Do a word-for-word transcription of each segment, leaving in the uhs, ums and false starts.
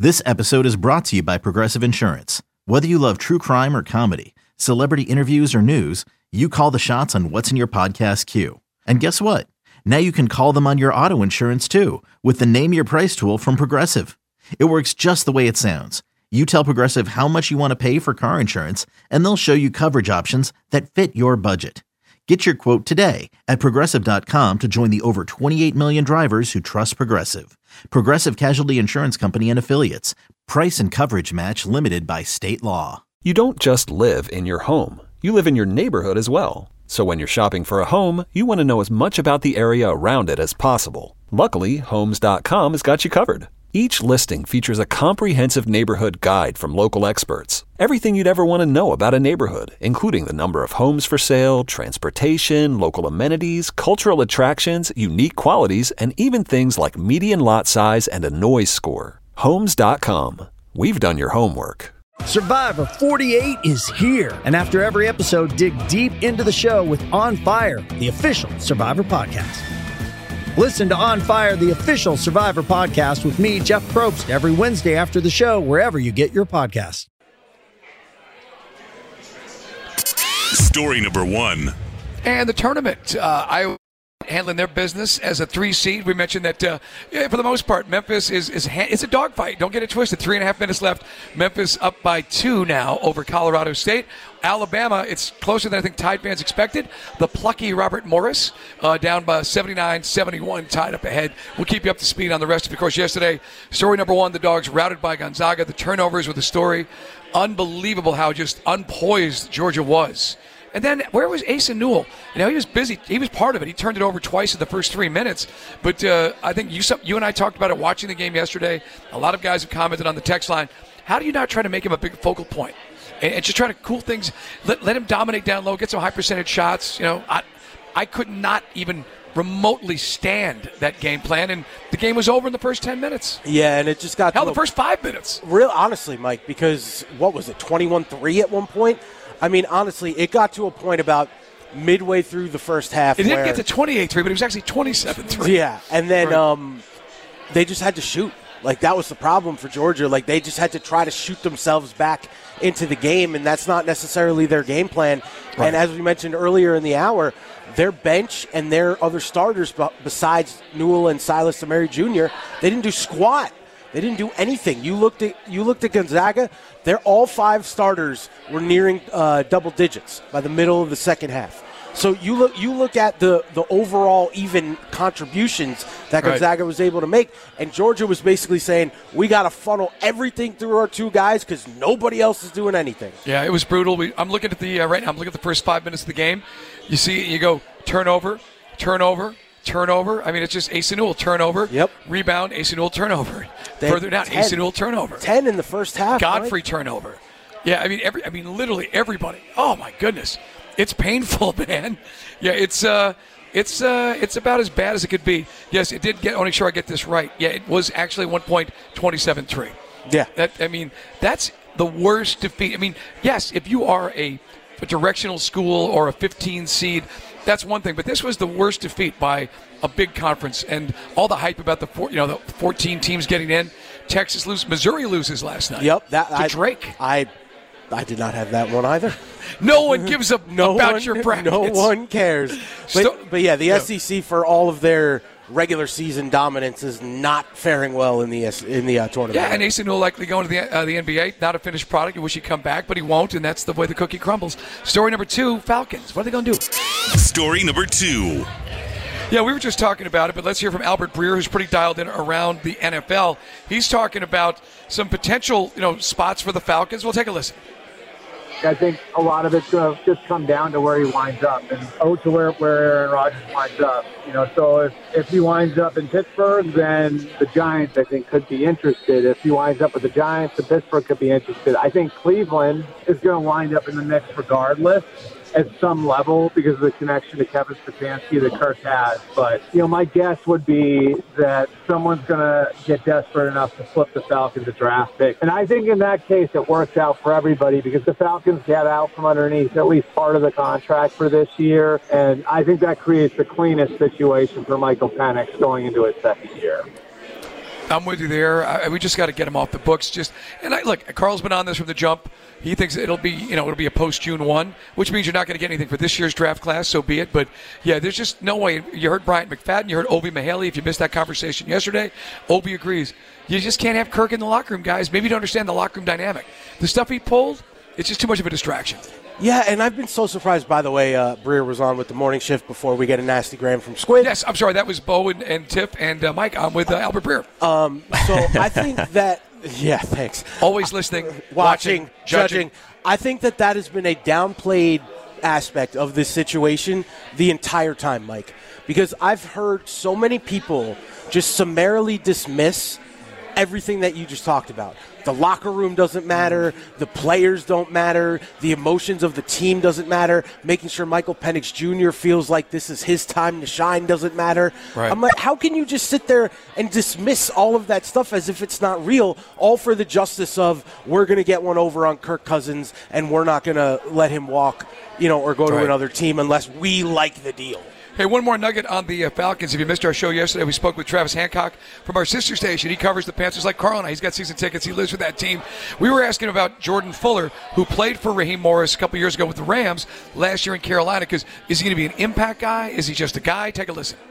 This episode is brought to you by Progressive Insurance. Whether you love true crime or comedy, celebrity interviews or news, you call the shots on what's in your podcast queue. And guess what? Now you can call them on your auto insurance too with the Name Your Price tool from Progressive. It works just the way it sounds. You tell Progressive how much you want to pay for car insurance, and they'll show you coverage options that fit your budget. Get your quote today at Progressive dot com to join the over twenty-eight million drivers who trust Progressive. Progressive Casualty Insurance Company and Affiliates. Price and coverage match limited by state law. You don't just live in your home. You live in your neighborhood as well. So when you're shopping for a home, you want to know as much about the area around it as possible. Luckily, Homes dot com has got you covered. Each listing features a comprehensive neighborhood guide from local experts. Everything you'd ever want to know about a neighborhood, including the number of homes for sale, transportation, local amenities, cultural attractions, unique qualities, and even things like median lot size and a noise score. Homes dot com. We've done your homework. Survivor forty-eight is here. And after every episode, dig deep into the show with On Fire, the official Survivor podcast. Listen to On Fire, the official Survivor podcast with me, Jeff Probst, every Wednesday after the show, wherever you get your podcasts. Story number one. And the tournament, uh, Iowa handling their business as a three seed. We mentioned that uh, yeah, for the most part, Memphis is is ha- it's a dogfight. Don't get it twisted. Three and a half minutes left. Memphis up by two now over Colorado State. Alabama, it's closer than I think Tide fans expected. The plucky Robert Morris uh, down by seventy-nine seventy-one, tied up ahead. We'll keep you up to speed on the rest of it. Of course, yesterday, story number one, the Dogs routed by Gonzaga. The turnovers were the story. Unbelievable how just unpoised Georgia was. And then where was Asa Newell? You know, he was busy. He was part of it. He turned it over twice in the first three minutes. But uh, I think you you and I talked about it watching the game yesterday. A lot of guys have commented on the text line. How do you not try to make him a big focal point? And, and just try to cool things. Let, let him dominate down low, get some high percentage shots. You know, I, I could not even remotely stand that game plan, and the game was over in the first ten minutes. Yeah, and it just got hell to the first five minutes. Real honestly, Mike, because what was it, twenty-one three at one point? I mean, honestly, it got to a point about midway through the first half. It didn't where, get to twenty-eight three, but it was actually twenty-seven three. Yeah, and then right. um, they just had to shoot. Like, that was the problem for Georgia. Like, they just had to try to shoot themselves back into the game, and that's not necessarily their game plan. Right. And as we mentioned earlier in the hour, their bench and their other starters besides Newell and Silas Samari Junior, they didn't do squat. They didn't do anything. You looked at you looked at Gonzaga. They're all five starters were nearing uh, double digits by the middle of the second half. So you look you look at the, the overall even contributions that Gonzaga right. was able to make, and Georgia was basically saying, we got to funnel everything through our two guys because nobody else is doing anything. Yeah, it was brutal. We, I'm looking at the uh, right now. I'm looking at the first five minutes of the game. You see, you go turnover, turnover. Turnover. I mean, it's just Asa Newell turnover. Yep. Rebound, Asa Newell turnover. They Further down, ten, Asa Newell turnover. Ten in the first half. Godfrey right? turnover. Yeah, I mean, every. I mean, literally everybody. Oh my goodness, it's painful, man. Yeah, it's uh, it's uh, it's about as bad as it could be. Yes, it did get. I want to make sure I get this right. Yeah, it was actually one point twenty-seven three. Yeah. That I mean, that's the worst defeat. I mean, yes, if you are a, a directional school or a fifteen seed. That's one thing, but this was the worst defeat by a big conference, and all the hype about the four, you know the fourteen teams getting in. Texas loses, Missouri loses last night. Yep, that to I, Drake. I, I did not have that one either. No one gives up no about one, your brackets. No one cares. But, Still, but yeah, the yeah. S E C for all of their regular season dominance is not faring well in the in the uh, tournament. Yeah, and Asa Newell likely going to the uh, the N B A. Not a finished product. You wish he'd come back, but he won't, and that's the way the cookie crumbles. Story number two: Falcons. What are they going to do? Story number two. Yeah, we were just talking about it, but let's hear from Albert Breer, who's pretty dialed in around the N F L. He's talking about some potential, you know, spots for the Falcons. We'll take a listen. I think a lot of it's going to just come down to where he winds up, and oh, to where, where Aaron Rodgers winds up. You know, so if, if he winds up in Pittsburgh, then the Giants, I think, could be interested. If he winds up with the Giants, then Pittsburgh could be interested. I think Cleveland is going to wind up in the mix regardless. at some level because of the connection to Kevin Stefanski that Kirk has. But, you know, my guess would be that someone's going to get desperate enough to flip the Falcons a draft pick. And I think in that case it works out for everybody because the Falcons get out from underneath at least part of the contract for this year. And I think that creates the cleanest situation for Michael Penix going into his second year. I'm with you there. I, we just got to get him off the books. Just and I, look, Carl's been on this from the jump. He thinks it'll be, you know, it'll be a post June first, which means you're not going to get anything for this year's draft class. So be it. But yeah, there's just no way. You heard Bryant McFadden. You heard Obi Mahaley. If you missed that conversation yesterday, Obi agrees. You just can't have Kirk in the locker room, guys. Maybe you don't understand the locker room dynamic. The stuff he pulled, it's just too much of a distraction. Yeah, and I've been so surprised, by the way, uh, Breer was on with the morning shift before we get a nasty gram from Squid. Yes, I'm sorry. That was Bo and, and Tiff and uh, Mike. I'm with uh, Albert Breer. Um, so I think that, yeah, thanks. Always listening, watching, watching judging. judging. I think that that has been a downplayed aspect of this situation the entire time, Mike, because I've heard so many people just summarily dismiss everything that you just talked about. The locker room doesn't matter. The players don't matter. The emotions of the team doesn't matter. Making sure Michael Penix Junior feels like this is his time to shine doesn't matter. Right. I'm like, how can you just sit there and dismiss all of that stuff as if it's not real, all for the justice of we're going to get one over on Kirk Cousins and we're not going to let him walk, you know, or go to right. another team unless we like the deal. Hey, one more nugget on the uh, Falcons. If you missed our show yesterday, we spoke with Travis Hancock from our sister station. He covers the Panthers like Carl and I. He's got season tickets. He lives with that team. We were asking about Jordan Fuller, who played for Raheem Morris a couple years ago with the Rams last year in Carolina. Because is he going to be an impact guy? Is he just a guy? Take a listen.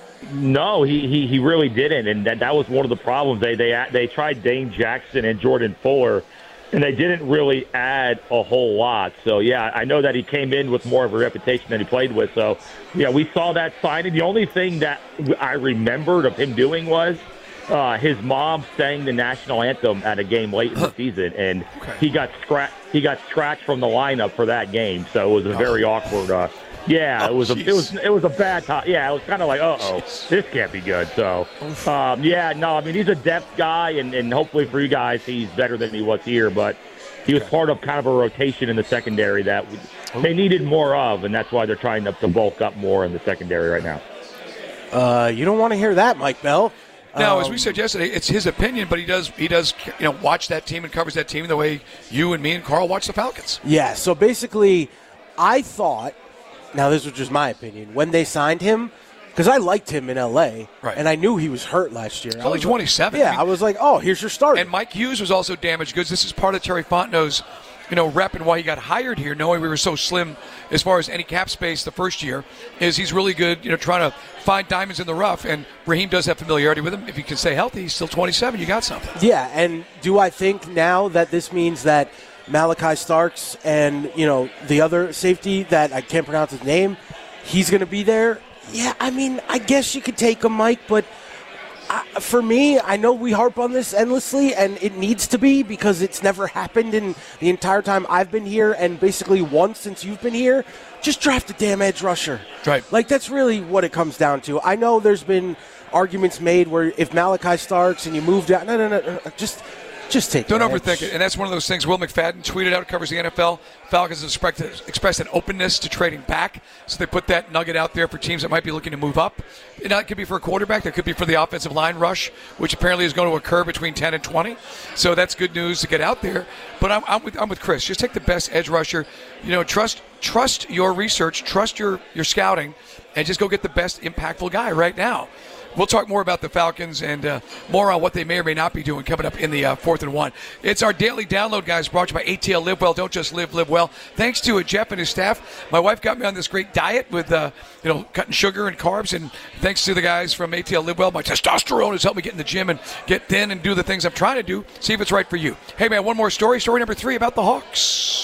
No, he, he, he really didn't, and that, that was one of the problems. They they they tried Dane Jackson and Jordan Fuller, and they didn't really add a whole lot. So, yeah, I know that he came in with more of a reputation than he played with. So, yeah, we saw that signing. The only thing that I remembered of him doing was uh, his mom sang the national anthem at a game late in the season, and okay. he got scratched. He got scratched from the lineup for that game. So it was a very oh. awkward. Uh, yeah, oh, it was a geez. it was it was a bad time. Yeah, it was kind of like, uh oh, this can't be good. So, um, yeah, no, I mean he's a depth guy, and, and hopefully for you guys, he's better than he was here. But he was part of kind of a rotation in the secondary that they needed more of, and that's why they're trying to, to bulk up more in the secondary right now. Uh, you don't want to hear that, Mike Bell. Now, um, as we said yesterday, it's his opinion, but he does he does you know watch that team and covers that team the way you and me and Carl watch the Falcons. Yeah. So basically, I thought. Now, this was just my opinion. When they signed him, because I liked him in L A, right. and I knew he was hurt last year. He's only twenty-seven. Like, yeah, I, mean, I was like, oh, here's your starter. And Mike Hughes was also damaged goods. This is part of Terry Fontenot's, you know, rep and why he got hired here, knowing we were so slim as far as any cap space the first year, is he's really good, you know, trying to find diamonds in the rough. And Raheem does have familiarity with him. If he can stay healthy, he's still twenty-seven. You got something. Yeah, and do I think now that this means that Malachi Starks and, you know, the other safety that I can't pronounce his name, he's going to be there? Yeah, I mean, I guess you could take him, Mike, but I, for me, I know we harp on this endlessly, and it needs to be because it's never happened in the entire time I've been here and basically once since you've been here. Just draft a damn edge rusher. Right. Like, that's really what it comes down to. I know there's been arguments made where if Malachi Starks and you moved out, no, no, no, no just... Just take Don't that. overthink it. And that's one of those things Will McFadden tweeted out, covers the N F L. Falcons have expressed an openness to trading back. So they put that nugget out there for teams that might be looking to move up. And that could be for a quarterback. That could be for the offensive line rush, which apparently is going to occur between ten and twenty. So that's good news to get out there. But I'm, I'm, with, I'm with Chris. Just take the best edge rusher. You know, trust trust your research, trust your, your scouting, and just go get the best impactful guy right now. We'll talk more about the Falcons and uh, more on what they may or may not be doing coming up in the uh, fourth and one. It's our daily download, guys, brought to you by A T L Live Well. Don't just live, live well. Thanks to uh, Jeff and his staff. My wife got me on this great diet with, uh, you know, cutting sugar and carbs. And thanks to the guys from A T L Live Well, my testosterone has helped me get in the gym and get thin and do the things I'm trying to do. See if it's right for you. Hey, man, one more story. Story number three about the Hawks.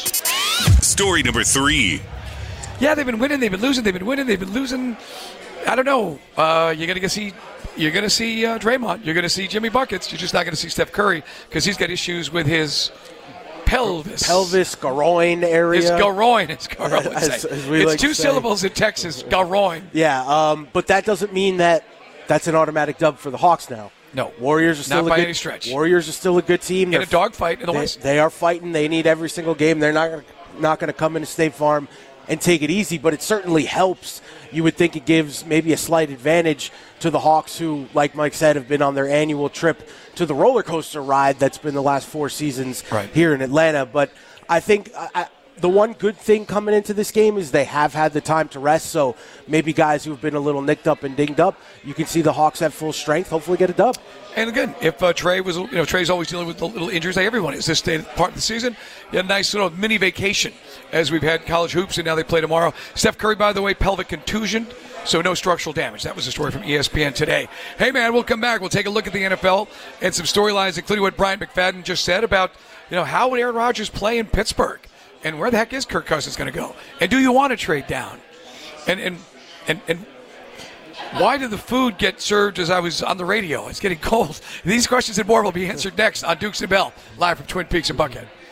Story number three. Yeah, they've been winning. They've been losing. They've been winning. They've been losing. I don't know. Uh, you're going to see you're going to see uh, Draymond. You're going to see Jimmy Buckets. You're just not going to see Steph Curry because he's got issues with his pelvis. Pelvis, groin area. His groin, as Carl would as, say. as we it's like two to say. syllables in Texas, groin. Yeah, um, but that doesn't mean that that's an automatic dub for the Hawks now. No. Warriors are still not a by good, any stretch. Warriors are still a good team. In They're, a dogfight in the they, West. They are fighting. They need every single game. They're not not going to come into State Farm and take it easy, but it certainly helps. You would think it gives maybe a slight advantage to the Hawks who, like Mike said, have been on their annual trip to the roller coaster ride that's been the last four seasons right. here in Atlanta. But I think I, the one good thing coming into this game is they have had the time to rest, so maybe guys who've been a little nicked up and dinged up, you can see the Hawks at full strength, hopefully get a dub. And again, if uh, Trey was, you know, Trey's always dealing with the little injuries like everyone is this day, part of the season. You had a nice little mini vacation as we've had college hoops, and now they play tomorrow. Steph Curry, by the way, pelvic contusion, so no structural damage. That was a story from E S P N today. Hey, man, we'll come back. We'll take a look at the N F L and some storylines, including what Brian McFadden just said about, you know, how would Aaron Rodgers play in Pittsburgh? And where the heck is Kirk Cousins going to go? And do you want to trade down? And and and and why did the food get served as I was on the radio? It's getting cold. These questions and more will be answered next on Dukes and Bell, live from Twin Peaks and Buckhead.